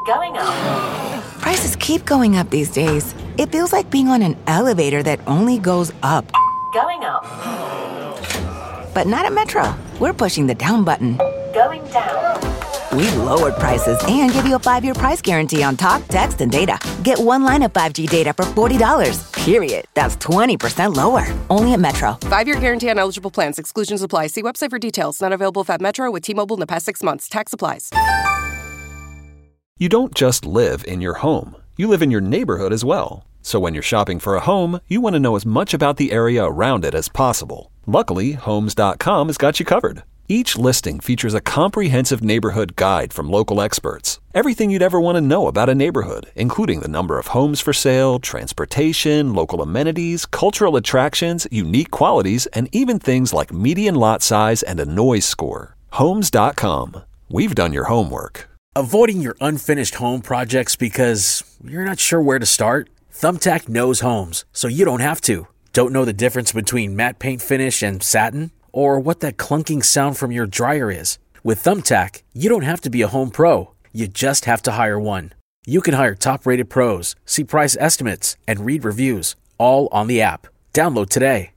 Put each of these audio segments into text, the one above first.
Going up. Prices keep going up these days. It feels like being on an elevator that only goes up. Going up. But not at Metro. We're pushing the down button. Going down. We've lowered prices and give you a 5-year price guarantee on talk, text, and data. Get one line of 5G data for $40, period. That's 20% lower. Only at Metro. 5-year guarantee on eligible plans. Exclusions apply. See website for details. Not available at Metro with T-Mobile in the past 6 months. Tax applies. You don't just live in your home. You live in your neighborhood as well. So when you're shopping for a home, you want to know as much about the area around it as possible. Luckily, Homes.com has got you covered. Each listing features a comprehensive neighborhood guide from local experts. Everything you'd ever want to know about a neighborhood, including the number of homes for sale, transportation, local amenities, cultural attractions, unique qualities, and even things like median lot size and a noise score. Homes.com. We've done your homework. Avoiding your unfinished home projects because you're not sure where to start? Thumbtack knows homes, so you don't have to. Don't know the difference between matte paint finish and satin? Or what that clunking sound from your dryer is? With Thumbtack, you don't have to be a home pro. You just have to hire one. You can hire top-rated pros, see price estimates, and read reviews, all on the app. Download today.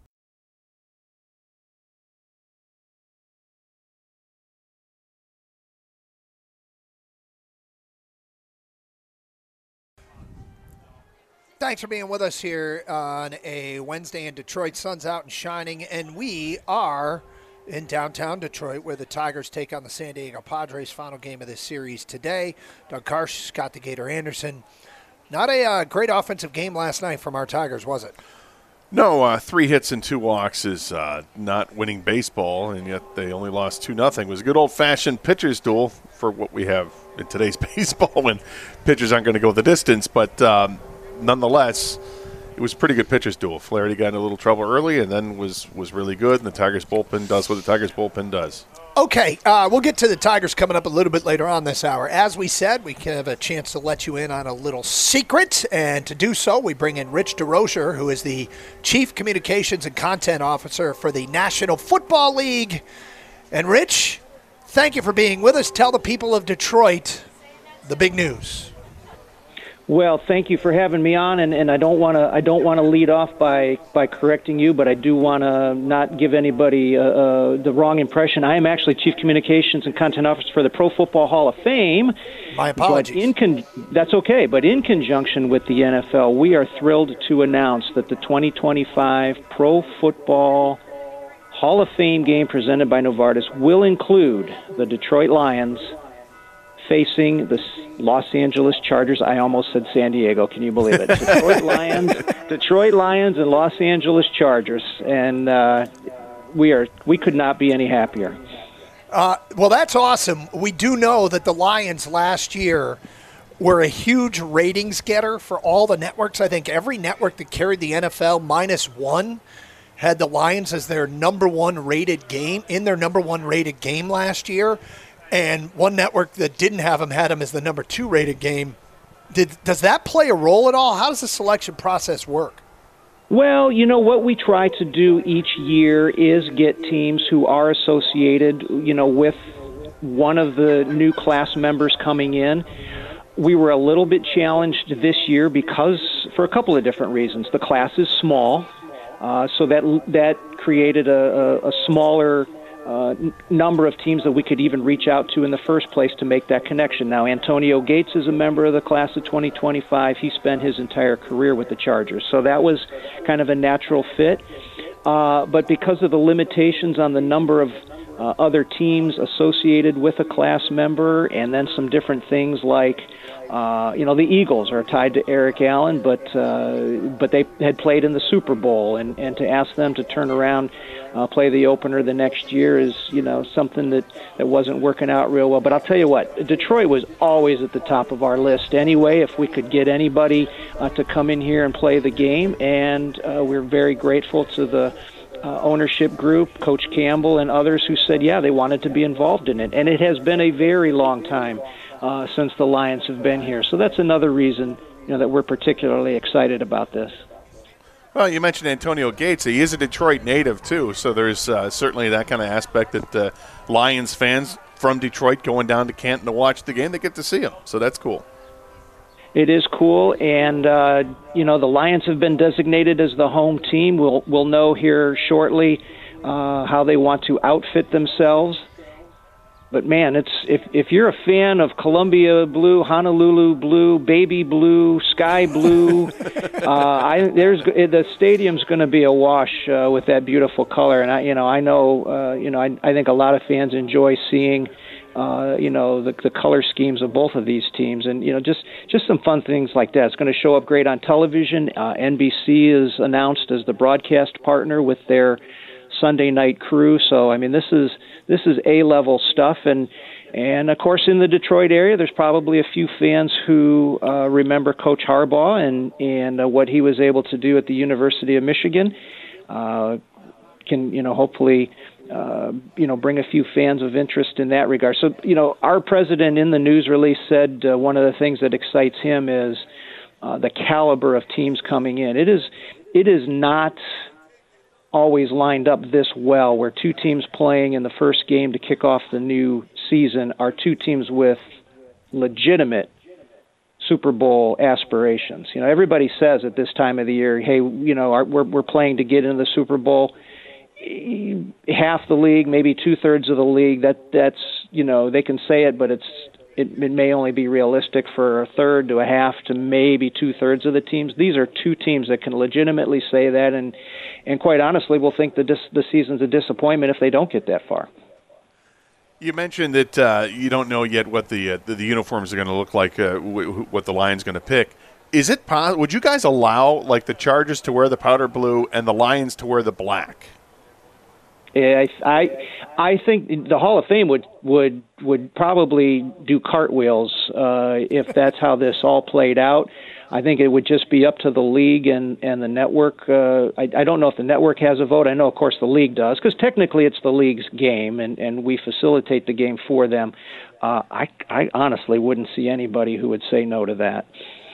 Thanks for being with us here on a Wednesday in Detroit. Sun's out and shining, and we are in downtown Detroit where the Tigers take on the San Diego Padres. Final game of this series today. Doug Karsch, Scott the Gator Anderson. Not a great offensive game last night from our Tigers, was it? No, 3 hits and 2 walks is not winning baseball, and yet they only lost 2-0. It was a good old-fashioned pitcher's duel for what we have in today's baseball when pitchers aren't going to go the distance, but nonetheless, it was a pretty good pitcher's duel. Flaherty got in a little trouble early and then was really good, and the Tigers bullpen does what the Tigers bullpen does. Okay, we'll get to the Tigers coming up a little bit later on this hour. As we said, we can have a chance to let you in on a little secret, and to do so, we bring in Rich DeRocher, who is the Chief Communications and Content Officer for the National Football League. And Rich, thank you for being with us. Tell the people of Detroit the big news. Well, thank you for having me on, and I don't want to lead off by correcting you, but I do want to not give anybody the wrong impression. I am actually Chief Communications and Content Officer for the Pro Football Hall of Fame. My apologies. That's okay, but in conjunction with the NFL, we are thrilled to announce that the 2025 Pro Football Hall of Fame game presented by Novartis will include the Detroit Lions facing the Los Angeles Chargers. I almost said San Diego. Can you believe it? Detroit Lions and Los Angeles Chargers. And we could not be any happier. Well, that's awesome. We do know that the Lions last year were a huge ratings getter for all the networks. I think every network that carried the NFL -1 had the Lions as their number one rated game last year. And one network that didn't have them had them as the number 2 rated game. Does that play a role at all? How does the selection process work? Well, you know, what we try to do each year is get teams who are associated, with one of the new class members coming in. We were a little bit challenged this year for a couple of different reasons. The class is small, so that created a smaller number of teams that we could even reach out to in the first place to make that connection. Now, Antonio Gates is a member of the class of 2025. He spent his entire career with the Chargers, so that was kind of a natural fit. But because of the limitations on the number of other teams associated with a class member, and then some different things like the Eagles are tied to Eric Allen, but they had played in the Super Bowl, and to ask them to turn around, play the opener the next year is something that wasn't working out real well. But I'll tell you what, Detroit was always at the top of our list anyway. If we could get anybody to come in here and play the game, and we're very grateful to the ownership group, Coach Campbell and others who said, yeah, they wanted to be involved in it. And it has been a very long time since the Lions have been here. So that's another reason that we're particularly excited about this. Well, you mentioned Antonio Gates. He is a Detroit native, too, so there's certainly that kind of aspect that Lions fans from Detroit going down to Canton to watch the game, they get to see him. So that's cool. It is cool, and the Lions have been designated as the home team. We'll know here shortly how they want to outfit themselves. But man, if you're a fan of Columbia blue, Honolulu blue, baby blue, sky blue, the stadium's going to be awash with that beautiful color. And I think a lot of fans enjoy seeing the color schemes of both of these teams, and just some fun things like that. It's going to show up great on television. NBC is announced as the broadcast partner with their Sunday night crew. So I mean, this is A-level stuff, and of course in the Detroit area, there's probably a few fans who remember Coach Harbaugh and what he was able to do at the University of Michigan. Can hopefully bring a few fans of interest in that regard. So our president in the news release said one of the things that excites him is the caliber of teams coming in. It is not always lined up this well, where two teams playing in the first game to kick off the new season are two teams with legitimate Super Bowl aspirations. Everybody says at this time of the year, hey, we're playing to get into the Super Bowl. Half the league, maybe 2/3 of the league, that's they can say it, but it may only be realistic for a third to a half to maybe 2/3 of the teams. These are two teams that can legitimately say that, and quite honestly, will think the season's a disappointment if they don't get that far. You mentioned that you don't know yet what the uniforms are going to look like, what the Lions going to pick. Is it would you guys allow like the Chargers to wear the powder blue and the Lions to wear the black? Yeah, I think the Hall of Fame would probably do cartwheels if that's how this all played out. I think it would just be up to the league and the network. I don't know if the network has a vote. I know, of course, the league does, because technically it's the league's game, and we facilitate the game for them. I honestly wouldn't see anybody who would say no to that.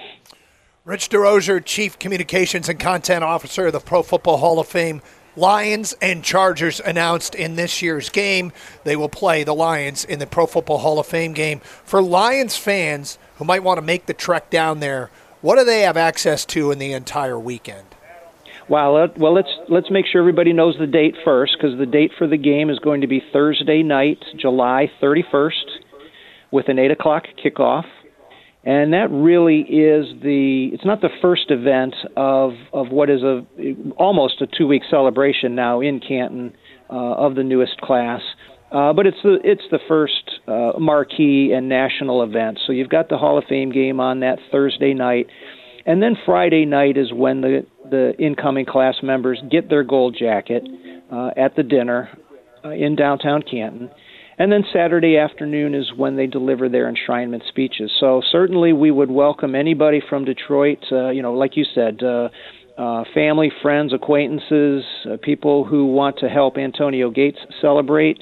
Rich DeRozier, Chief Communications and Content Officer of the Pro Football Hall of Fame. Lions and Chargers announced in this year's game. They will play the Lions in the Pro Football Hall of Fame game. For Lions fans who might want to make the trek down there, what do they have access to in the entire weekend? Well, let's make sure everybody knows the date first, because the date for the game is going to be Thursday night, July 31st, with an 8 o'clock kickoff. And that really is it's not the first event of what is almost a 2-week celebration now in Canton of the newest class. But it's the first marquee and national event. So you've got the Hall of Fame game on that Thursday night. And then Friday night is when the incoming class members get their gold jacket at the dinner in downtown Canton. And then Saturday afternoon is when they deliver their enshrinement speeches. So certainly we would welcome anybody from Detroit, like you said, family, friends, acquaintances, people who want to help Antonio Gates celebrate,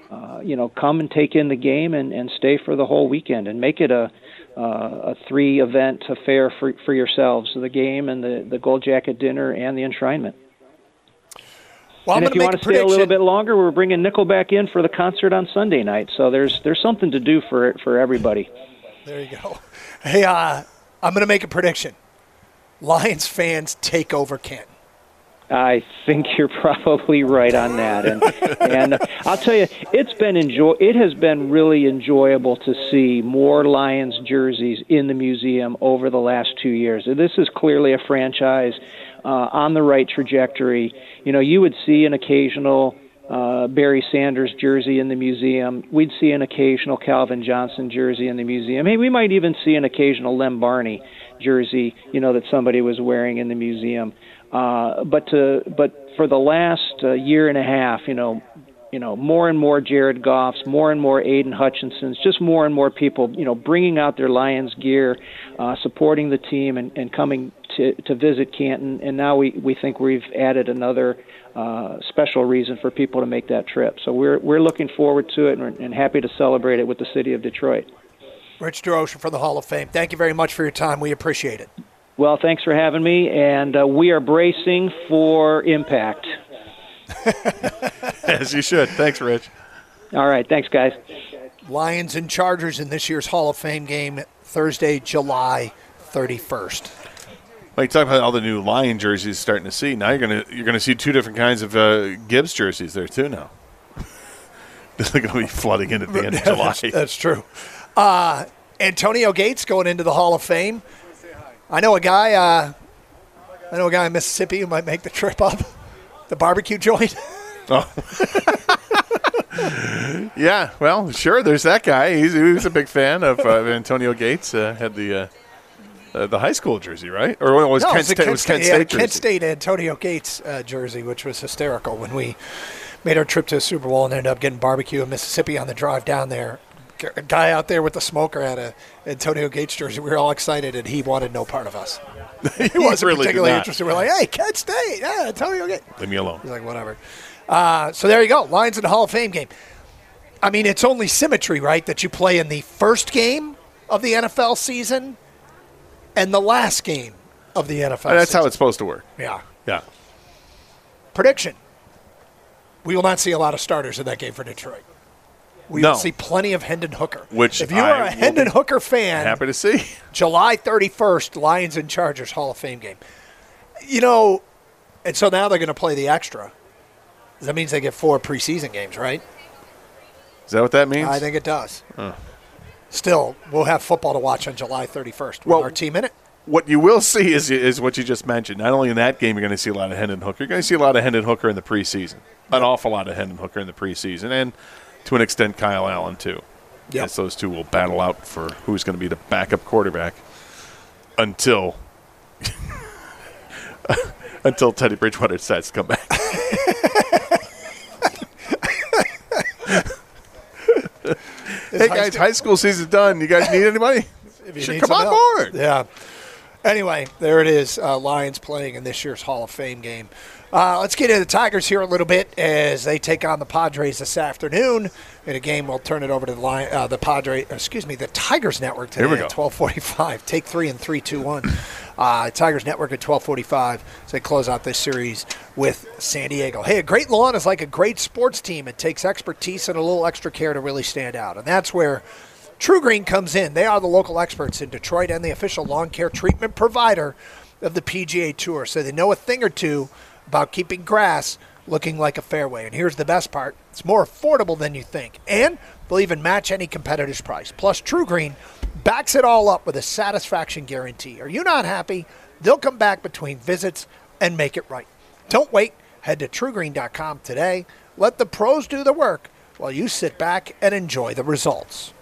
come and take in the game and stay for the whole weekend and make it a 3-event affair for yourselves, the game and the gold jacket dinner and the enshrinement. Well, and if you want to stay a little bit longer, we're bringing Nickelback in for the concert on Sunday night. So there's something to do for everybody. There you go. Hey, I'm going to make a prediction. Lions fans take over Canton. I think you're probably right on that, and I'll tell you, it has been really enjoyable to see more Lions jerseys in the museum over the last 2 years. This is clearly a franchise on the right trajectory. You would see an occasional Barry Sanders jersey in the museum. We'd see an occasional Calvin Johnson jersey in the museum. Hey, we might even see an occasional Lem Barney jersey, that somebody was wearing in the museum. But for the last year and a half, more and more Jared Goffs, more and more Aiden Hutchinsons, just more and more people, bringing out their Lions gear, supporting the team and coming to visit Canton. And now we think we've added another special reason for people to make that trip. So we're looking forward to it and happy to celebrate it with the city of Detroit. Rich DeRozier for the Hall of Fame. Thank you very much for your time. We appreciate it. Well, thanks for having me, and we are bracing for impact. As you should. Thanks, Rich. All right. Thanks, guys. Lions and Chargers in this year's Hall of Fame game, Thursday, July 31st. Well, you talk about all the new Lion jerseys starting to see. Now you're gonna see two different kinds of Gibbs jerseys there too. Now they're going to be flooding in at the end of July. That's true. Antonio Gates going into the Hall of Fame. I know a guy in Mississippi who might make the trip up. The barbecue joint. Oh. Yeah, well, sure. There's that guy. He was a big fan of Antonio Gates. Had the high school jersey, right? Or it was Kent State jersey. Kent State Antonio Gates jersey, which was hysterical when we made our trip to the Super Bowl and ended up getting barbecue in Mississippi on the drive down there. A guy out there with the smoker had a Antonio Gates jersey. We were all excited, and he wanted no part of us. He wasn't really particularly interested. We're like, hey, Kent State, yeah, Antonio Gates. Leave me alone. He's like, whatever. So there you go, Lions in the Hall of Fame game. I mean, it's only symmetry, right, that you play in the first game of the NFL season and the last game of the NFL season. That's how it's supposed to work. Yeah. Yeah. Prediction. We will not see a lot of starters in that game for Detroit. We will see plenty of Hendon Hooker. Which if you are a Hendon Hooker fan, happy to see. July 31st, Lions and Chargers Hall of Fame game. You know, and so now they're going to play the extra. That means they get 4 preseason games, right? Is that what that means? I think it does. Still, we'll have football to watch on July 31st with our team in it. What you will see is what you just mentioned. Not only in that game, you're going to see a lot of Hendon Hooker. You're going to see a lot of Hendon Hooker in the preseason. An awful lot of Hendon Hooker in the preseason. And to an extent, Kyle Allen, too. Yep. As those two will battle out for who's going to be the backup quarterback until Teddy Bridgewater decides to come back. Hey, guys, high school season's done. You guys need anybody? Sure, come on board. Yeah. Anyway, there it is. Lions playing in this year's Hall of Fame game. Let's get into the Tigers here a little bit as they take on the Padres this afternoon. In a game, we'll turn it over to the Tigers Network today. Here we go. At 12:45. Take 3 and 3-2-1. Tigers Network at 12:45 as they close out this series with San Diego. Hey, a great lawn is like a great sports team. It takes expertise and a little extra care to really stand out, and that's where True Green comes in. They are the local experts in Detroit and the official lawn care treatment provider of the PGA Tour, so they know a thing or two about keeping grass looking like a fairway. And here's the best part. It's more affordable than you think. And they'll even match any competitor's price. Plus, True Green backs it all up with a satisfaction guarantee. Are you not happy? They'll come back between visits and make it right. Don't wait. Head to TrueGreen.com today. Let the pros do the work while you sit back and enjoy the results.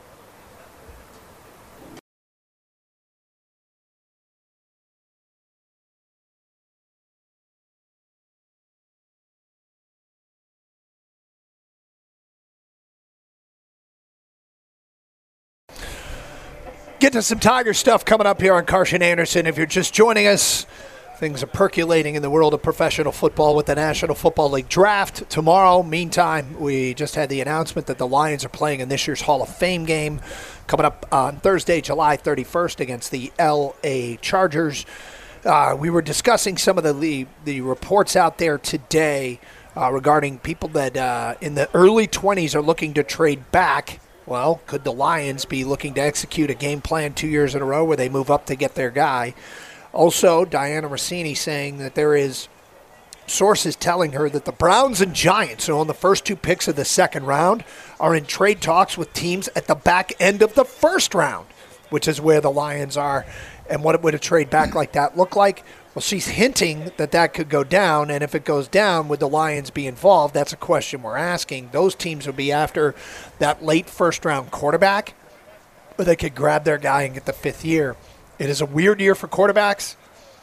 Get to some Tiger stuff coming up here on Carson Anderson. If you're just joining us, things are percolating in the world of professional football with the National Football League draft tomorrow. Meantime, we just had the announcement that the Lions are playing in this year's Hall of Fame game coming up on Thursday, July 31st against the LA Chargers. We were discussing some of the reports out there today regarding people that in the early 20s are looking to trade back. Well, could the Lions be looking to execute a game plan 2 years in a row where they move up to get their guy? Also, Diana Rossini saying that there is sources telling her that the Browns and Giants, who own the first 2 picks of the second round, are in trade talks with teams at the back end of the first round, which is where the Lions are. And what would a trade back like that look like? Well, she's hinting that that could go down, and if it goes down, would the Lions be involved? That's a question we're asking. Those teams would be after that late first-round quarterback, or they could grab their guy and get the 5th year. It is a weird year for quarterbacks.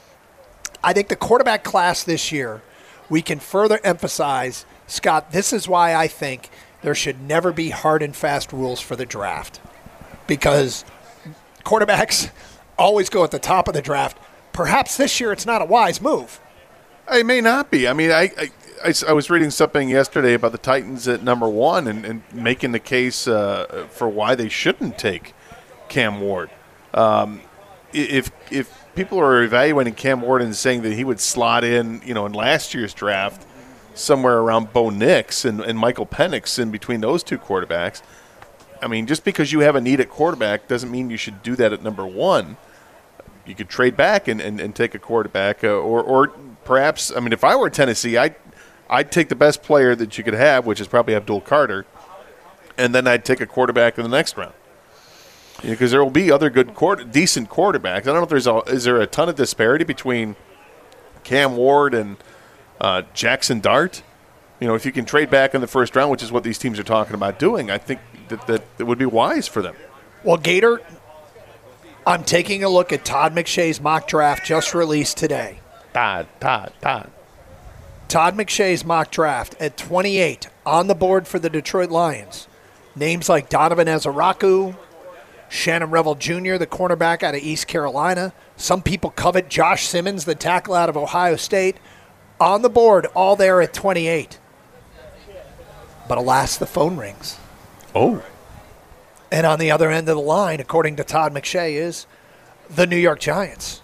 I think the quarterback class this year, we can further emphasize, Scott, this is why I think there should never be hard and fast rules for the draft, because quarterbacks always go at the top of the draft. Perhaps this year it's not a wise move. It may not be. I mean, I was reading something yesterday about the Titans at number 1 and making the case for why they shouldn't take Cam Ward. If people are evaluating Cam Ward and saying that he would slot in, in last year's draft somewhere around Bo Nix and Michael Penix in between those 2 quarterbacks, I mean, just because you have a need at quarterback doesn't mean you should do that at number 1. you could trade back and take a quarterback, or perhaps, I mean, if I were Tennessee, I'd take the best player that you could have, which is probably Abdul Carter, and then I'd take a quarterback in the next round. Because there will be other good, decent quarterbacks. I don't know if is there a ton of disparity between Cam Ward and Jackson Dart? If you can trade back in the first round, which is what these teams are talking about doing, I think that it would be wise for them. Well, Gator, I'm taking a look at Todd McShay's mock draft just released today. Todd. Todd McShay's mock draft at 28 on the board for the Detroit Lions. Names like Donovan Ezaraku, Shannon Revel Jr., the cornerback out of East Carolina. Some people covet Josh Simmons, the tackle out of Ohio State. On the board, all there at 28. But alas, the phone rings. Oh. And on the other end of the line, according to Todd McShay, is the New York Giants.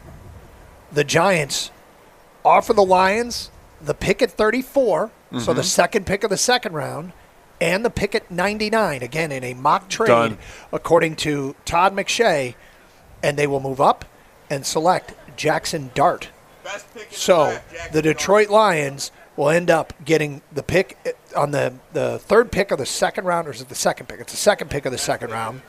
The Giants offer the Lions the pick at 34, so the second pick of the second round, and the pick at 99, again, in a mock trade, Done. according to Todd McShay, and they will move up and select Jackson Dart. So the Detroit Lions will end up getting the pick on the third pick of the second round, or is it the second pick? It's the second pick of the second round.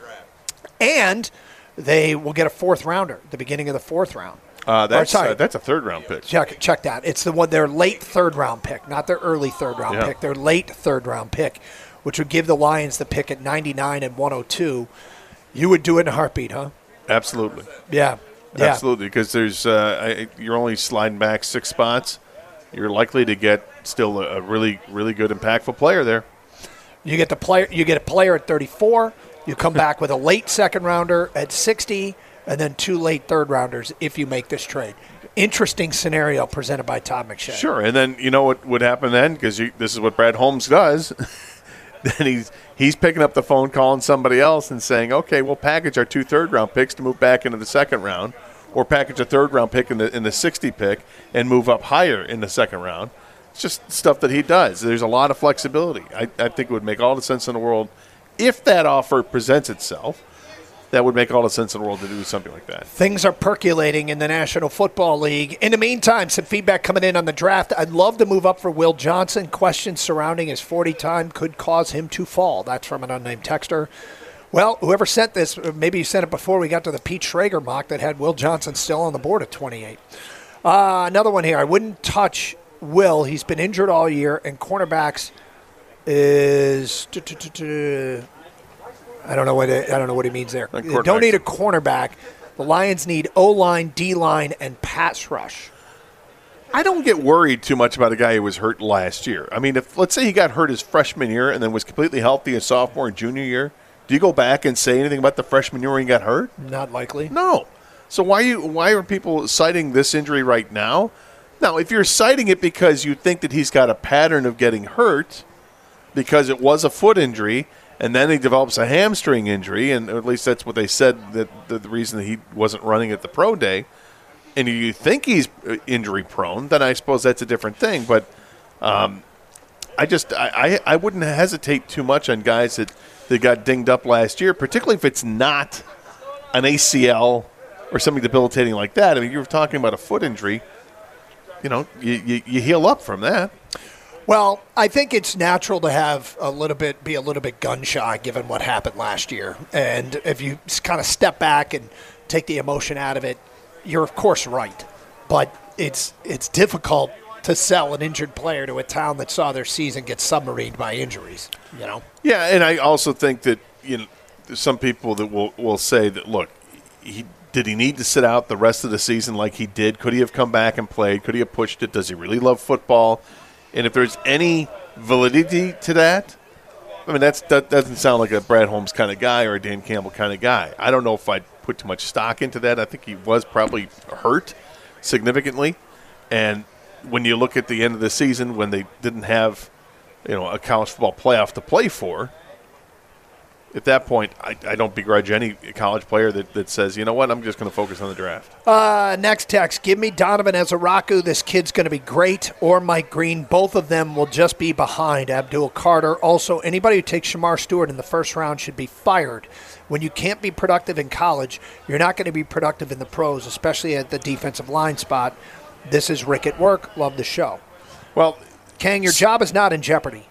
And they will get a fourth rounder at the beginning of the fourth round. That's a third-round pick. Check that. It's their late third-round pick, not their early third-round pick. Their late third-round pick, which would give the Lions the pick at 99 and 102. You would do it in a heartbeat, huh? Absolutely. Yeah. Absolutely, because there's you're only sliding back 6 spots. You're likely to get still a really, really good, impactful player there. You get a player at 34. You come back with a late second-rounder at 60. And then 2 late third-rounders if you make this trade. Interesting scenario presented by Todd McShay. Sure, and then you know what would happen then? Because this is what Brad Holmes does. Then he's picking up the phone, calling somebody else and saying, okay, we'll package our 2 third-round picks to move back into the second round, or package a third-round pick in the 60 pick and move up higher in the second round. It's just stuff that he does. There's a lot of flexibility. I think it would make all the sense in the world if that offer presents itself. That would make all the sense in the world to do something like that. Things are percolating in the National Football League. In the meantime, some feedback coming in on the draft. I'd love to move up for Will Johnson. Questions surrounding his 40 time could cause him to fall. That's from an unnamed texter. Well, whoever sent this, maybe you sent it before we got to the Pete Schrager mock that had Will Johnson still on the board at 28. Another one here. I wouldn't touch Will. He's been injured all year, and cornerbacks is... I don't know what he means there. They don't need a cornerback. The Lions need O-line, D-line, and pass rush. I don't get worried too much about a guy who was hurt last year. I mean, if let's say he got hurt his freshman year and then was completely healthy his sophomore and junior year, do you go back and say anything about the freshman year when he got hurt? Not likely. No. So why are people citing this injury right now? Now, if you're citing it because you think that he's got a pattern of getting hurt because it was a foot injury, and then he develops a hamstring injury, and at least that's what they said, that the reason that he wasn't running at the pro day, and you think he's injury prone, then I suppose that's a different thing. But I wouldn't hesitate too much on guys that got dinged up last year, particularly if it's not an ACL or something debilitating like that. I mean, you were talking about a foot injury. You know, you heal up from that. Well, I think it's natural to have be a little bit gun shy given what happened last year. And if you kind of step back and take the emotion out of it, you're of course right. But it's difficult to sell an injured player to a town that saw their season get submarined by injuries, you know? Yeah, and I also think that, there's some people that will say that, look, did he need to sit out the rest of the season like he did? Could he have come back and played? Could he have pushed it? Does he really love football? And if there's any validity to that, I mean, that doesn't sound like a Brad Holmes kind of guy or a Dan Campbell kind of guy. I don't know if I'd put too much stock into that. I think he was probably hurt significantly. And when you look at the end of the season when they didn't have, a college football playoff to play for, at that point, I don't begrudge any college player that says, you know what, I'm just going to focus on the draft. Next text, give me Donovan Ezaraku. This kid's going to be great. Or Mike Green. Both of them will just be behind Abdul Carter. Also, anybody who takes Shamar Stewart in the first round should be fired. When you can't be productive in college, you're not going to be productive in the pros, especially at the defensive line spot. This is Rick at work. Love the show. Well, Kang, your job is not in jeopardy.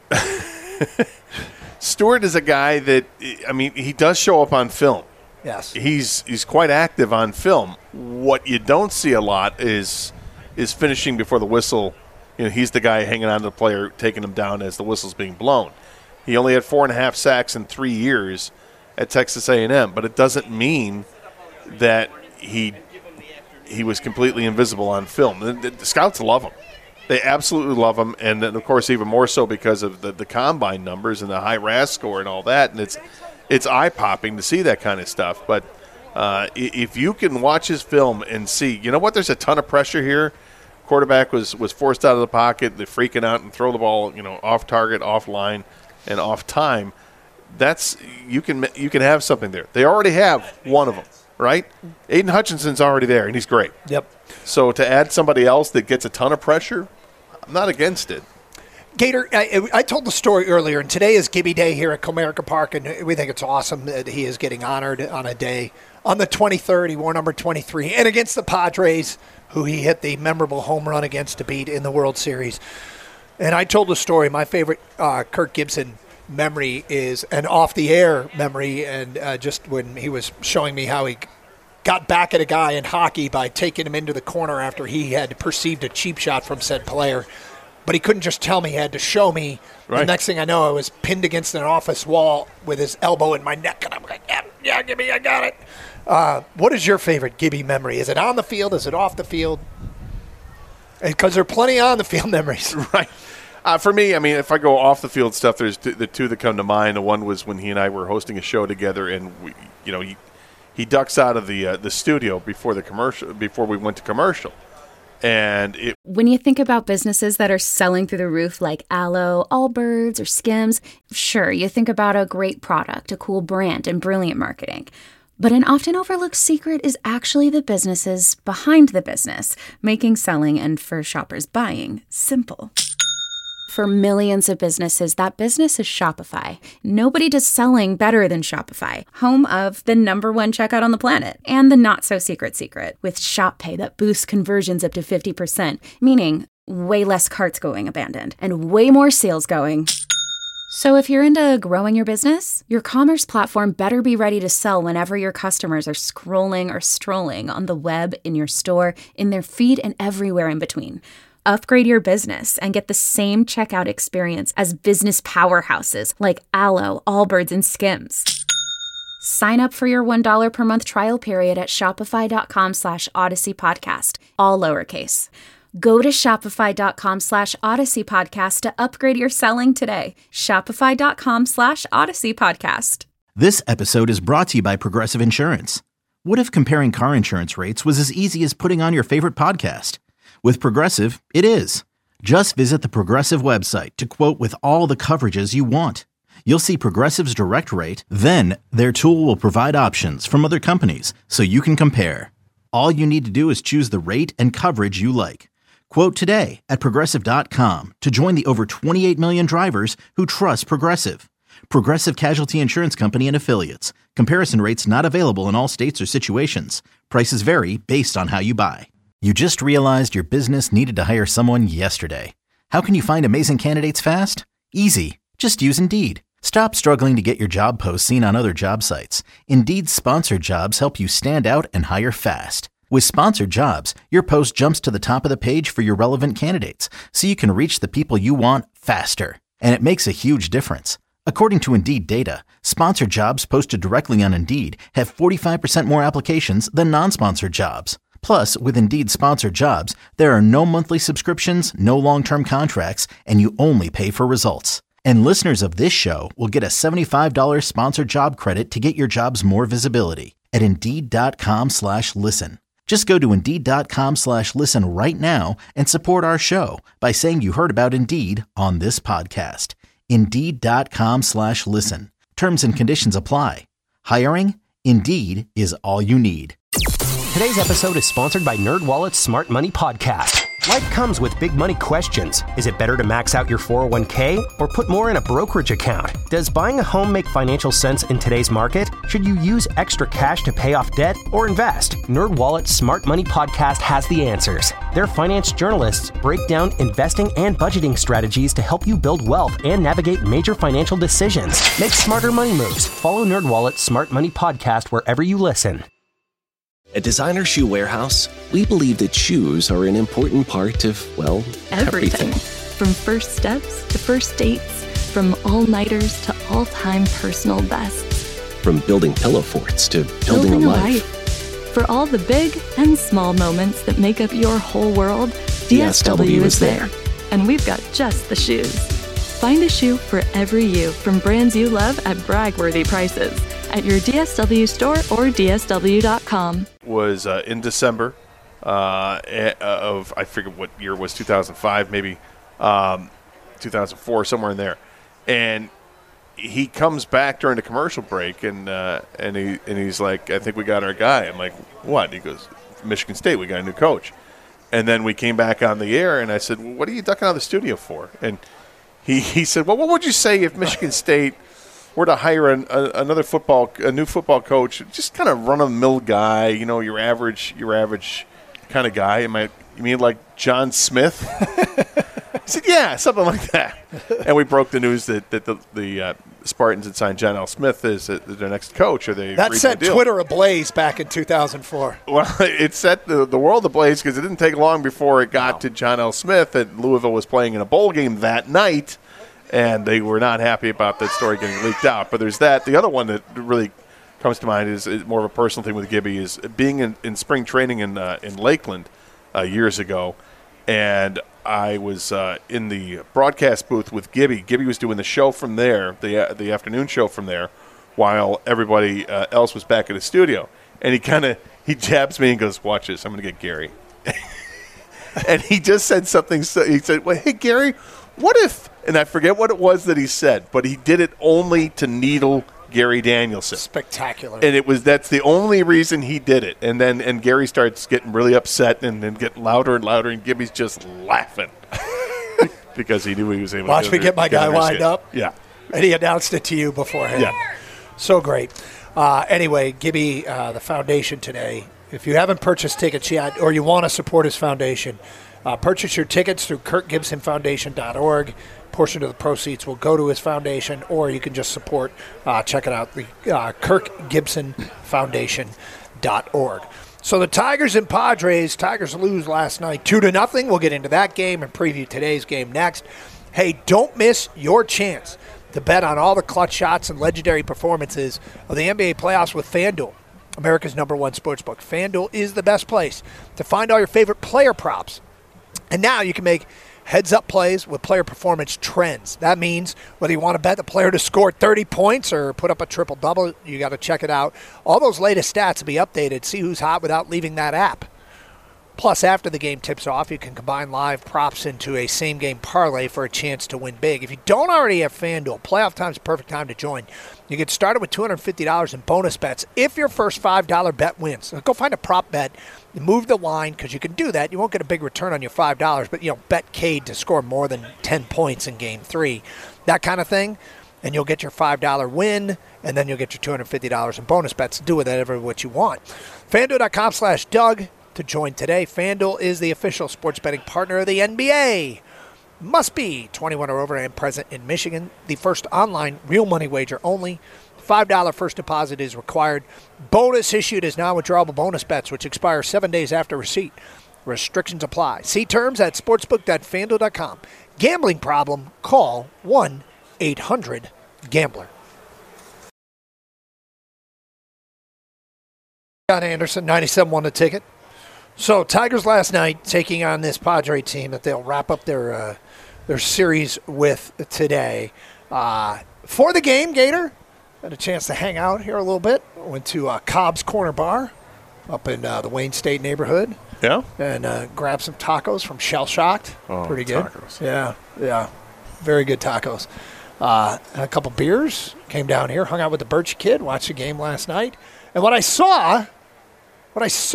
Stewart is a guy that, I mean, he does show up on film. Yes. He's quite active on film. What you don't see a lot is finishing before the whistle. You know, he's the guy hanging on to the player, taking him down as the whistle's being blown. He only had 4.5 sacks in 3 years at Texas A&M, but it doesn't mean that he was completely invisible on film. The scouts love him. They absolutely love him, and then, of course, even more so because of the combine numbers and the high RAS score and all that, and it's eye-popping to see that kind of stuff. But if you can watch his film and see, you know what, there's a ton of pressure here. Quarterback was forced out of the pocket, they're freaking out and throw the ball, you know, off target, off line, and off time. That's you can have something there. They already have one of them, right? Aiden Hutchinson's already there, and he's great. Yep. So to add somebody else that gets a ton of pressure, I'm not against it. Gator, I told the story earlier, and today is Gibby Day here at Comerica Park, and we think it's awesome that he is getting honored on a day. On the 23rd, he wore number 23, and against the Padres, who he hit the memorable home run against to beat in the World Series. And I told the story, my favorite Kirk Gibson memory is an off-the-air memory, and just when he was showing me how he got back at a guy in hockey by taking him into the corner after he had perceived a cheap shot from said player. But he couldn't just tell me, he had to show me. Right. The next thing I know, I was pinned against an office wall with his elbow in my neck, and I'm like, yeah, Gibby, I got it. What is your favorite Gibby memory? Is it on the field? Is it off the field? Because there are plenty of on-the-field memories. Right. For me, I mean, if I go off the field stuff, there's the two that come to mind. The one was when he and I were hosting a show together, and he ducks out of the studio before we went to commercial. And when you think about businesses that are selling through the roof like Aloe, Allbirds, or Skims, sure, you think about a great product, a cool brand, and brilliant marketing. But an often overlooked secret is actually the businesses behind the business, making selling and, for shoppers, buying simple. For millions of businesses, that business is Shopify. Nobody does selling better than Shopify, home of the #1 checkout on the planet, and the not-so-secret secret, with Shop Pay that boosts conversions up to 50%, meaning way less carts going abandoned, and way more sales going. So if you're into growing your business, your commerce platform better be ready to sell whenever your customers are scrolling or strolling on the web, in your store, in their feed, and everywhere in between. Upgrade your business and get the same checkout experience as business powerhouses like Aloe, Allbirds, and Skims. Sign up for your $1 per month trial period at shopify.com/Odyssey Podcast, all lowercase. Go to shopify.com/Odyssey Podcast to upgrade your selling today. Shopify.com/Odyssey Podcast. This episode is brought to you by Progressive Insurance. What if comparing car insurance rates was as easy as putting on your favorite podcast? With Progressive, it is. Just visit the Progressive website to quote with all the coverages you want. You'll see Progressive's direct rate, then their tool will provide options from other companies so you can compare. All you need to do is choose the rate and coverage you like. Quote today at Progressive.com to join the over 28 million drivers who trust Progressive. Progressive Casualty Insurance Company and Affiliates. Comparison rates not available in all states or situations. Prices vary based on how you buy. You just realized your business needed to hire someone yesterday. How can you find amazing candidates fast? Easy. Just use Indeed. Stop struggling to get your job posts seen on other job sites. Indeed's sponsored jobs help you stand out and hire fast. With sponsored jobs, your post jumps to the top of the page for your relevant candidates, so you can reach the people you want faster. And it makes a huge difference. According to Indeed data, sponsored jobs posted directly on Indeed have 45% more applications than non-sponsored jobs. Plus, with Indeed sponsored jobs, there are no monthly subscriptions, no long-term contracts, and you only pay for results. And listeners of this show will get a $75 sponsored job credit to get your jobs more visibility at Indeed.com/listen. Just go to Indeed.com/listen right now and support our show by saying you heard about Indeed on this podcast. Indeed.com/listen. Terms and conditions apply. Hiring? Indeed is all you need. Today's episode is sponsored by NerdWallet's Smart Money Podcast. Life comes with big money questions. Is it better to max out your 401k or put more in a brokerage account? Does buying a home make financial sense in today's market? Should you use extra cash to pay off debt or invest? NerdWallet's Smart Money Podcast has the answers. Their finance journalists break down investing and budgeting strategies to help you build wealth and navigate major financial decisions. Make smarter money moves. Follow NerdWallet's Smart Money Podcast wherever you listen. At Designer Shoe Warehouse, we believe that shoes are an important part of, well, everything. From first steps to first dates, from all-nighters to all-time personal bests. From building pillow forts to building a life. For all the big and small moments that make up your whole world, DSW is there. And we've got just the shoes. Find a shoe for every you from brands you love at brag-worthy prices at your DSW store or DSW.com. Was in December of, I forget what year it was, 2005, maybe 2004, somewhere in there. And he comes back during the commercial break, and he's like, I think we got our guy. I'm like, what? He goes, Michigan State, we got a new coach. And then we came back on the air, and I said, well, what are you ducking out of the studio for? And he said, well, what would you say if Michigan State were to hire a new football coach, just kind of run-of-the-mill guy, you know, your average kind of guy? You mean like John Smith? I said, yeah, something like that. And we broke the news that the Spartans had signed John L. Smith as their next coach. That set Twitter ablaze back in 2004. Well, it set the world ablaze because it didn't take long before it got to John L. Smith, and Louisville was playing in a bowl game that night. And they were not happy about that story getting leaked out. But there's that. The other one that really comes to mind is more of a personal thing with Gibby, is being in spring training in Lakeland years ago. And I was in the broadcast booth with Gibby. Gibby was doing the show from there, the afternoon show from there, while everybody else was back in the studio. And he jabs me and goes, watch this, I'm going to get Gary. And he just said something. He said, well, hey, Gary, what if, and I forget what it was that he said, but he did it only to needle Gary Danielson. Spectacular. And that's the only reason he did it. And Gary starts getting really upset and then getting louder and louder, and Gibby's just laughing because he knew he was able to watch me get my guy lined up. Yeah. And he announced it to you beforehand. Yeah. So great. Anyway, Gibby, the foundation today, if you haven't purchased tickets yet or you want to support his foundation, purchase your tickets through KirkGibsonFoundation.org. Portion of the proceeds will go to his foundation, or you can just support, check it out, the KirkGibsonFoundation.org. So the Tigers and Padres, Tigers lose last night 2-0. We'll get into that game and preview today's game next. Hey, don't miss your chance to bet on all the clutch shots and legendary performances of the NBA playoffs with FanDuel, America's #1 sportsbook. FanDuel is the best place to find all your favorite player props. And now you can make heads-up plays with player performance trends. That means whether you want to bet the player to score 30 points or put up a triple-double, you got to check it out. All those latest stats will be updated. See who's hot without leaving that app. Plus, after the game tips off, you can combine live props into a same-game parlay for a chance to win big. If you don't already have FanDuel, playoff time is the perfect time to join. You get started with $250 in bonus bets if your first $5 bet wins. So go find a prop bet, move the line, because you can do that. You won't get a big return on your $5, but bet Cade to score more than 10 points in Game 3, that kind of thing, and you'll get your $5 win, and then you'll get your $250 in bonus bets. Do with whatever what you want. FanDuel.com/Doug to join today. FanDuel is the official sports betting partner of the NBA. Must be 21 or over and present in Michigan. The first online real money wager only. $5 first deposit is required. Bonus issued is non-withdrawable bonus bets, which expire 7 days after receipt. Restrictions apply. See terms at sportsbook.fanduel.com. Gambling problem? Call 1-800-GAMBLER. John Anderson, 97-1 the ticket. So Tigers last night taking on this Padre team that they'll wrap up their series with today. For the game, Gator had a chance to hang out here a little bit. Went to Cobb's Corner Bar up in the Wayne State neighborhood. Yeah. And grabbed some tacos from Shell Shocked. Oh, pretty good. Tacos. Yeah. Very good tacos. and a couple beers. Came down here, hung out with the Birch kid, watched the game last night. And what I saw was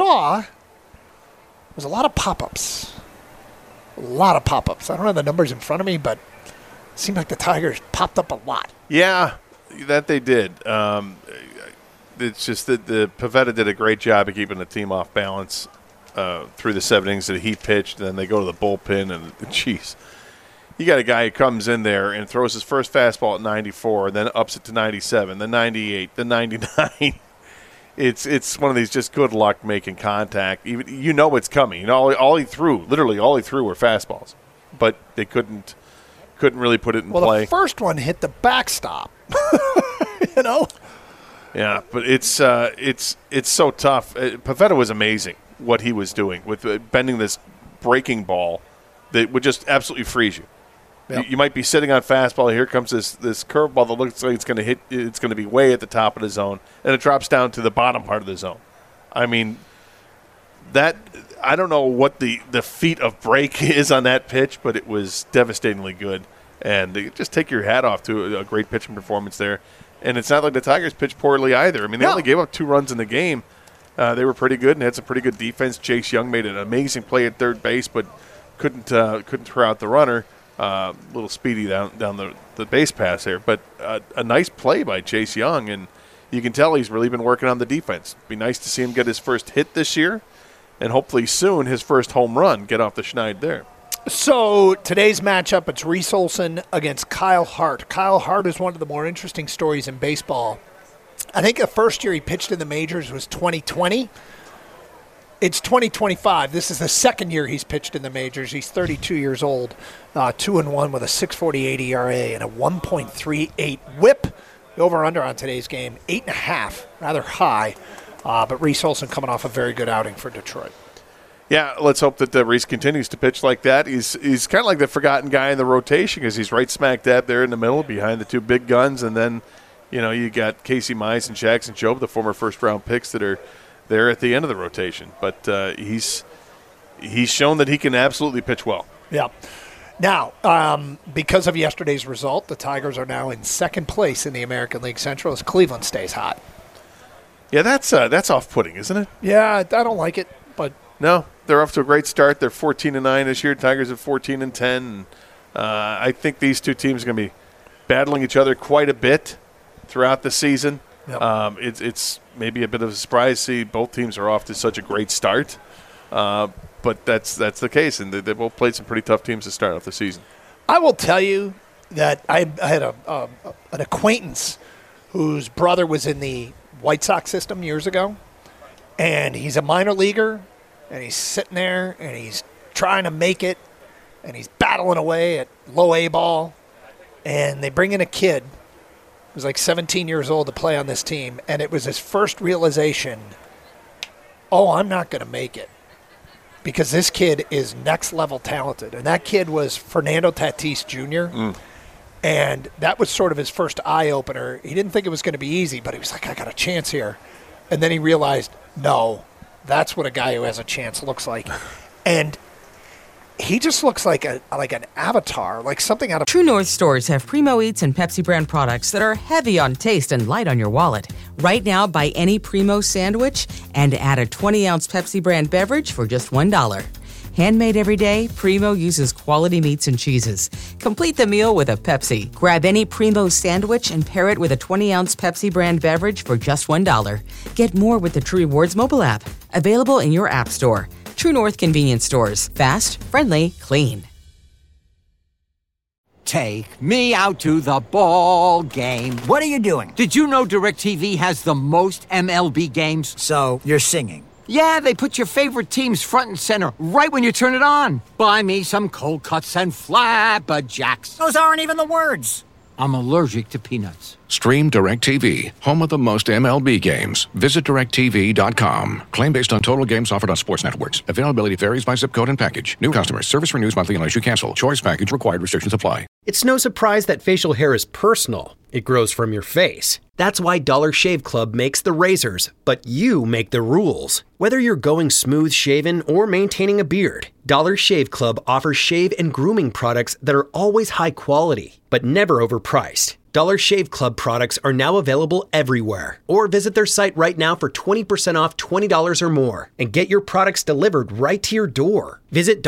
a lot of pop-ups. A lot of pop-ups. I don't have the numbers in front of me, but it seemed like the Tigers popped up a lot. Yeah, that they did. It's just that the Pivetta did a great job of keeping the team off balance through the 7 innings that he pitched. And then they go to the bullpen, and geez, you got a guy who comes in there and throws his first fastball at 94, and then ups it to 97, then 98, then 99. It's one of these just good luck making contact. Even it's coming. All he threw were fastballs, but they couldn't really put it in play. Well, the first one hit the backstop. Yeah, but it's so tough. Pivetta was amazing what he was doing with bending this breaking ball that would just absolutely freeze you. Yep. You might be sitting on fastball. Here comes this curveball that looks like it's going to hit. It's going to be way at the top of the zone, and it drops down to the bottom part of the zone. I mean, that I don't know what the feat of break is on that pitch, but it was devastatingly good. And just take your hat off to a great pitching performance there. And it's not like the Tigers pitched poorly either. I mean, they only gave up 2 runs in the game. They were pretty good and had some pretty good defense. Chase Young made an amazing play at third base, but couldn't throw out the runner. A little speedy down the base pass there, but a nice play by Chase Young, and you can tell he's really been working on the defense. Be nice to see him get his first hit this year, and hopefully soon his first home run, get off the schneid there. So today's matchup, it's Reese Olson against Kyle Hart. Kyle Hart is one of the more interesting stories in baseball. I think the first year he pitched in the majors was 2020. It's 2025. This is the second year he's pitched in the majors. He's 32 years old, 2-1 with a 6.48 ERA and a 1.38 WHIP. The over/under on today's game, 8.5, rather high. But Reese Olson coming off a very good outing for Detroit. Yeah, let's hope that Reese continues to pitch like that. He's kind of like the forgotten guy in the rotation because he's right smack dab there in the middle behind the 2 big guns, and then you got Casey Mize and Jackson Jobe, the former first-round picks that are there at the end of the rotation. But he's shown that he can absolutely pitch well. Yeah. Now, because of yesterday's result, the Tigers are now in second place in the American League Central as Cleveland stays hot. Yeah, that's off-putting, isn't it? Yeah, I don't like it, but no, they're off to a great start. They're 14-9 this year. Tigers are 14-10. And, I think these 2 teams are going to be battling each other quite a bit throughout the season. Yep. It's maybe a bit of a surprise to see both teams are off to such a great start, but that's the case, and they both played some pretty tough teams to start off the season. I will tell you that I had an acquaintance whose brother was in the White Sox system years ago, and he's a minor leaguer, and he's sitting there, and he's trying to make it, and he's battling away at low A ball, and they bring in a kid was like 17 years old to play on this team, and it was his first realization, I'm not going to make it because this kid is next-level talented. And that kid was Fernando Tatis Jr., and that was sort of his first eye-opener. He didn't think it was going to be easy, but he was like, I got a chance here. And then he realized, no, that's what a guy who has a chance looks like. And he just looks like an avatar, like something out of... True North stores have Primo Eats and Pepsi brand products that are heavy on taste and light on your wallet. Right now, buy any Primo sandwich and add a 20-ounce Pepsi brand beverage for just $1. Handmade every day, Primo uses quality meats and cheeses. Complete the meal with a Pepsi. Grab any Primo sandwich and pair it with a 20-ounce Pepsi brand beverage for just $1. Get more with the True Rewards mobile app. Available in your app store. True North convenience stores. Fast, friendly, clean. Take me out to the ball game. What are you doing? Did you know DirecTV has the most MLB games? So, you're singing. Yeah, they put your favorite teams front and center right when you turn it on. Buy me some cold cuts and flapjacks. Those aren't even the words. I'm allergic to peanuts. Stream DirecTV, home of the most MLB games. Visit DirecTV.com. Claim based on total games offered on sports networks. Availability varies by zip code and package. New customers. Service renews monthly unless you cancel. Choice package required. Restrictions apply. It's no surprise that facial hair is personal. It grows from your face. That's why Dollar Shave Club makes the razors, but you make the rules. Whether you're going smooth shaven or maintaining a beard, Dollar Shave Club offers shave and grooming products that are always high quality, but never overpriced. Dollar Shave Club products are now available everywhere. Or visit their site right now for 20% off $20 or more and get your products delivered right to your door. Visit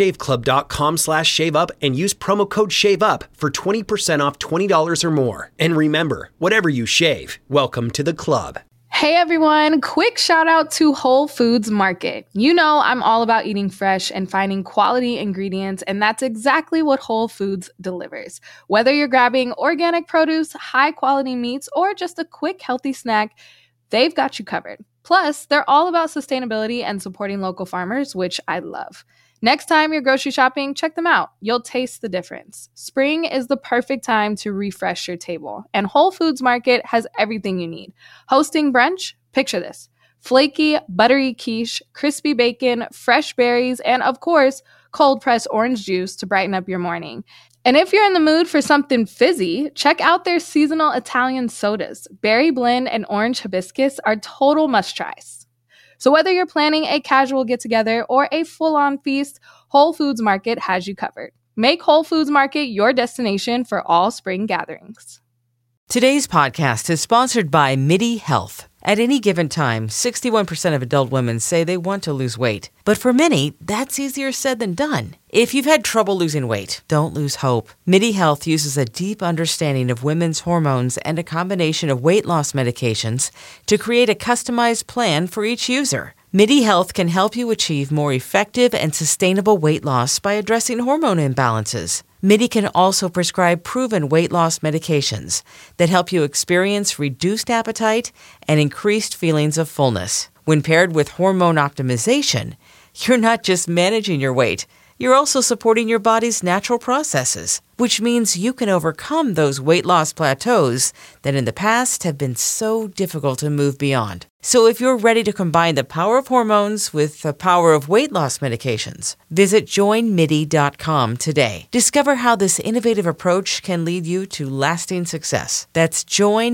dollarshaveclub.com/shaveup and use promo code SHAVEUP for 20% off $20 or more. And remember, whatever you shave, welcome to the club. Hey everyone, quick shout out to Whole Foods Market. You know I'm all about eating fresh and finding quality ingredients, and that's exactly what Whole Foods delivers. Whether you're grabbing organic produce, high quality meats, or just a quick healthy snack, they've got you covered. Plus, they're all about sustainability and supporting local farmers, which I love. Next time you're grocery shopping, check them out. You'll taste the difference. Spring is the perfect time to refresh your table, and Whole Foods Market has everything you need. Hosting brunch? Picture this. Flaky, buttery quiche, crispy bacon, fresh berries, and of course, cold-pressed orange juice to brighten up your morning. And if you're in the mood for something fizzy, check out their seasonal Italian sodas. Berry blend and orange hibiscus are total must-tries. So whether you're planning a casual get-together or a full-on feast, Whole Foods Market has you covered. Make Whole Foods Market your destination for all spring gatherings. Today's podcast is sponsored by MIDI Health. At any given time, 61% of adult women say they want to lose weight. But for many, that's easier said than done. If you've had trouble losing weight, don't lose hope. MIDI Health uses a deep understanding of women's hormones and a combination of weight loss medications to create a customized plan for each user. MIDI Health can help you achieve more effective and sustainable weight loss by addressing hormone imbalances. MIDI can also prescribe proven weight loss medications that help you experience reduced appetite and increased feelings of fullness. When paired with hormone optimization, you're not just managing your weight, you're also supporting your body's natural processes, which means you can overcome those weight loss plateaus that in the past have been so difficult to move beyond. So if you're ready to combine the power of hormones with the power of weight loss medications, visit joinmidi.com today. Discover how this innovative approach can lead you to lasting success. That's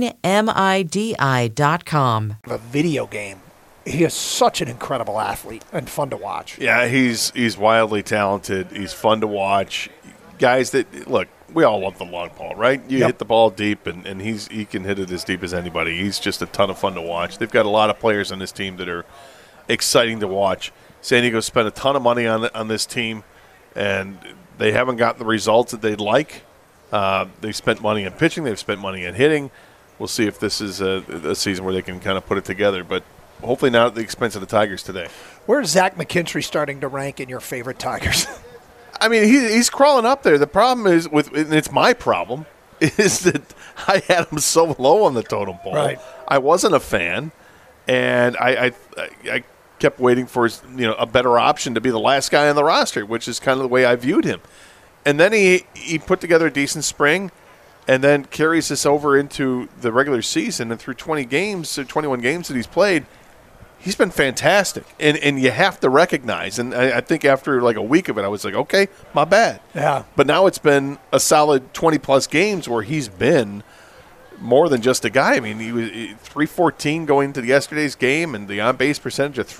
joinmidi.com. A video game. He is such an incredible athlete and fun to watch. Yeah, he's wildly talented. He's fun to watch. Guys that, look, we all love the long ball, right? You hit the ball deep, and he can hit it as deep as anybody. He's just a ton of fun to watch. They've got a lot of players on this team that are exciting to watch. San Diego spent a ton of money on this team, and they haven't gotten the results that they'd like. They've spent money on pitching. They've spent money on hitting. We'll see if this is a season where they can kind of put it together, but hopefully not at the expense of the Tigers today. Where's Zach McKinstry starting to rank in your favorite Tigers? I mean, he's crawling up there. The problem is, and it's my problem, is that I had him so low on the totem pole. Right. I wasn't a fan, and I kept waiting for a better option to be the last guy on the roster, which is kind of the way I viewed him. And then he put together a decent spring, and then carries us over into the regular season, and through 21 games that he's played, he's been fantastic, and you have to recognize, and I think after like a week of it, I was like, okay, my bad. Yeah. But now it's been a solid 20-plus games where he's been more than just a guy. I mean, he was 314 going into yesterday's game, and the on-base percentage of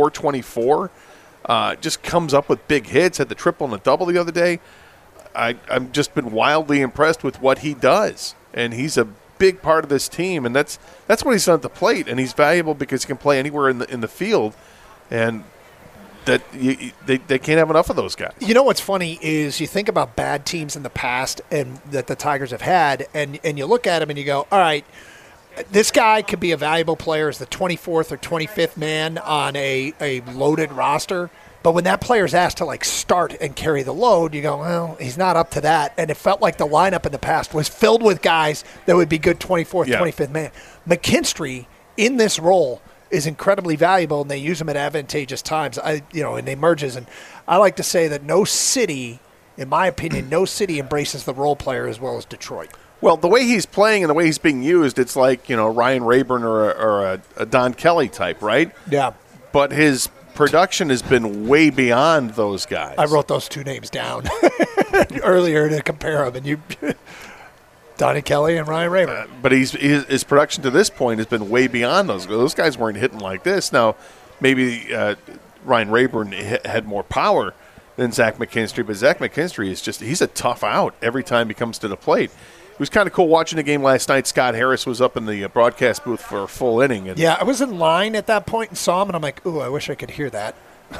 424 just comes up with big hits, had the triple and the double the other day. I've just been wildly impressed with what he does, and he's a big part of this team, and that's what he's done at the plate, and he's valuable because he can play anywhere in the field, and that they can't have enough of those guys. You know what's funny is you think about bad teams in the past and that the Tigers have had, and you look at him and you go, all right, this guy could be a valuable player as the 24th or 25th man on a loaded roster. But when that player's asked to, start and carry the load, you go, well, he's not up to that. And it felt like the lineup in the past was filled with guys that would be good 24th, 25th man. McKinstry, in this role, is incredibly valuable, and they use him at advantageous times, in emerges. And I like to say that no city, in my opinion, no city embraces the role player as well as Detroit. Well, the way he's playing and the way he's being used, it's like, Ryan Rayburn or a Don Kelly type, right? Yeah. But his production has been way beyond those guys. I wrote those two names down earlier to compare them, and you, Donnie Kelly and Ryan Rayburn. But his production to this point has been way beyond those. Those guys weren't hitting like this. Now, maybe Ryan Rayburn had more power than Zach McKinstry, but Zach McKinstry he's a tough out every time he comes to the plate. It was kind of cool watching the game last night. Scott Harris was up in the broadcast booth for a full inning. And yeah, I was in line at that point and saw him, and I'm like, ooh, I wish I could hear that.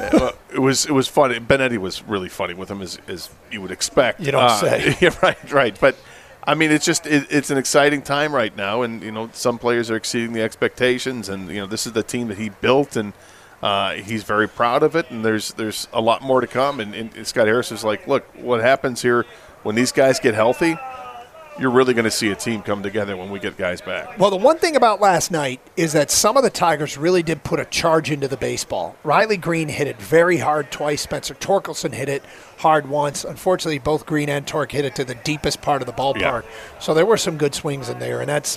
It was funny. Benetti was really funny with him, as you would expect. You don't say. Yeah, right. But, I mean, it's an exciting time right now, and, some players are exceeding the expectations, and, this is the team that he built, and he's very proud of it, and there's a lot more to come. And Scott Harris is like, look, what happens here when these guys get healthy, you're really going to see a team come together when we get guys back. Well, the one thing about last night is that some of the Tigers really did put a charge into the baseball. Riley Green hit it very hard twice. Spencer Torkelson hit it hard once. Unfortunately, both Green and Tork hit it to the deepest part of the ballpark. Yeah. So there were some good swings in there, and that's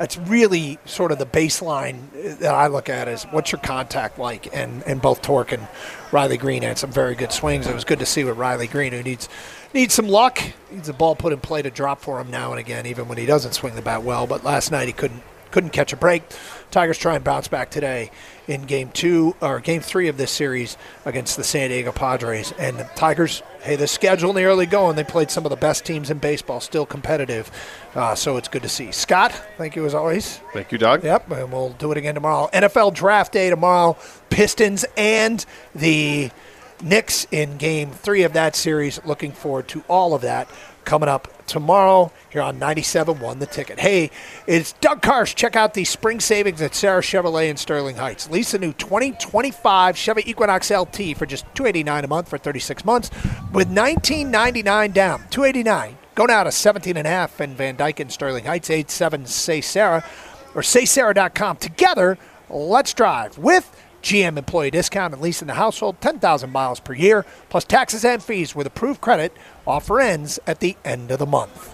really sort of the baseline that I look at is what's your contact like, and both Tork and Riley Green had some very good swings. It was good to see with Riley Green, who needs some luck. Needs a ball put in play to drop for him now and again, even when he doesn't swing the bat well. But last night he couldn't catch a break. Tigers try and bounce back today in Game 3 of this series against the San Diego Padres. And the Tigers, the schedule in the early going, they played some of the best teams in baseball, still competitive. So it's good to see. Scott, thank you as always. Thank you, Doug. Yep, and we'll do it again tomorrow. NFL Draft Day tomorrow. Pistons and the Knicks in Game 3 of that series. Looking forward to all of that coming up tomorrow here on 97.1 The Ticket. Hey, it's Doug Karsch. Check out the spring savings at Sarah Chevrolet in Sterling Heights. Lease a new 2025 Chevy Equinox LT for just $289 a month for 36 months with $19.99 down. $289. Go now to 17.5 in Van Dyke in Sterling Heights. 87-SAY-SARAH or saysarah.com. Together, let's drive with GM employee discount and lease in the household, 10,000 miles per year, plus taxes and fees with approved credit. Offer ends at the end of the month.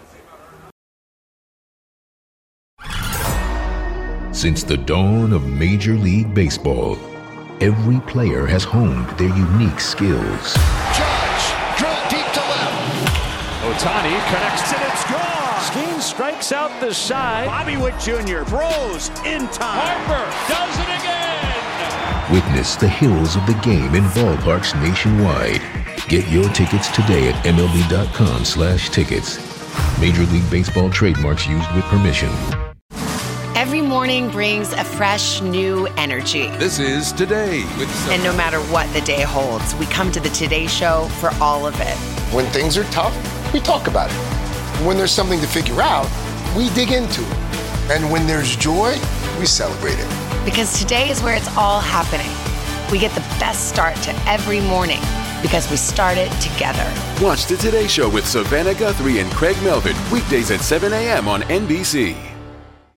Since the dawn of Major League Baseball, every player has honed their unique skills. Judge, drill deep to left. Ohtani connects it, it's gone. Skeen strikes out the side. Bobby Witt Jr. throws in time. Harper does it again. Witness the heroes of the game in ballparks nationwide. Get your tickets today at MLB.com/tickets. Major League Baseball trademarks used with permission. Every morning brings a fresh, new energy. This is Today with And no matter what the day holds, we come to the Today Show for all of it. When things are tough, we talk about it. When there's something to figure out, we dig into it. And when there's joy, we celebrate it. Because today is where it's all happening. We get the best start to every morning because we start it together. Watch the Today Show with Savannah Guthrie and Craig Melvin weekdays at 7 a.m. on NBC.